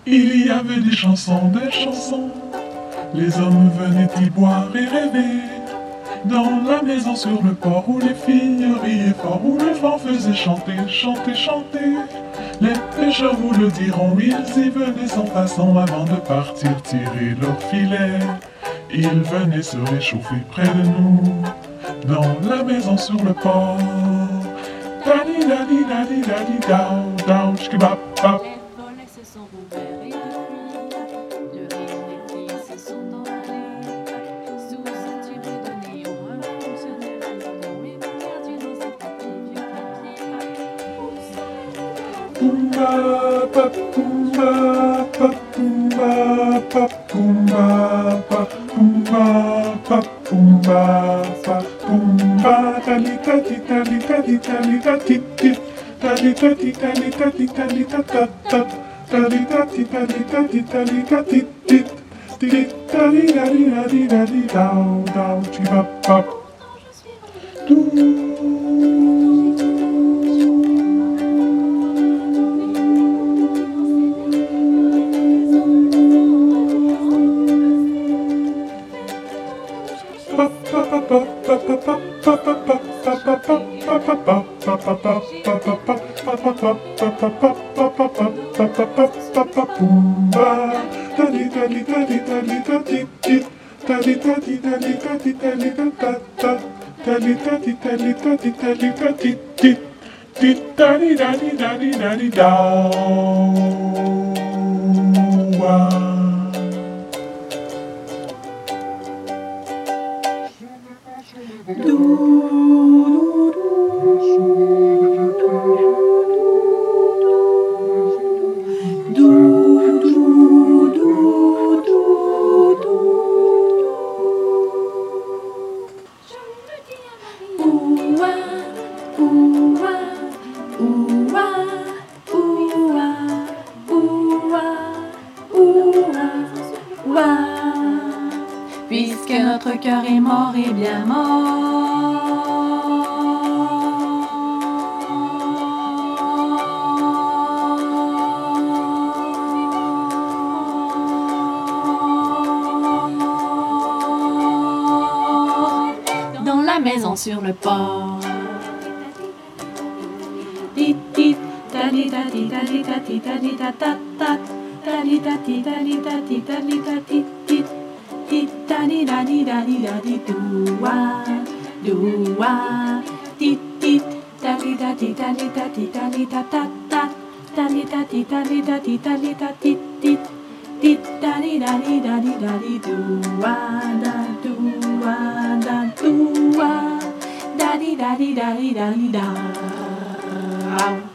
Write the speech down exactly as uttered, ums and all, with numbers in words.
Il y avait des chansons, des chansons. Les hommes venaient y boire et rêver. Dans la maison sur le port où les filles riaient fort, où le vent faisait chanter, chanter, chanter. Les pêcheurs vous le diront, ils y venaient sans façon avant de partir tirer leur filet. Ils venaient se réchauffer près de nous, dans la maison sur le port. Dadi dadi dadi dadi dao dao chkibap bap. Les volets se sont rouverts et depuis, le rayon des filles se sont envolés. Sous un tube de néon, un fonctionnaire abandon est perdu dans ses petits vieux papiers. Pumba pa pumba pa pumba pa pumba pa pumba pa pumba pa pumba tali tali tali tali tali tali tali tali tali tali tali tata tali tali tali tali tali tali tali tali tali tali tali dao dao chibap bap. Puisque notre cœur est mort et bien mort dans la maison sur le port. Tit tit tali tati tali tati tali tata tat tali tati tali tati tali tati tit tit tali tali tali tali dua dua tit tit tali tati tali tati tali tata tat tali tati tali tati tali tati tit tit tali tali tali tali dua da dua da dua da di da di da di da di da.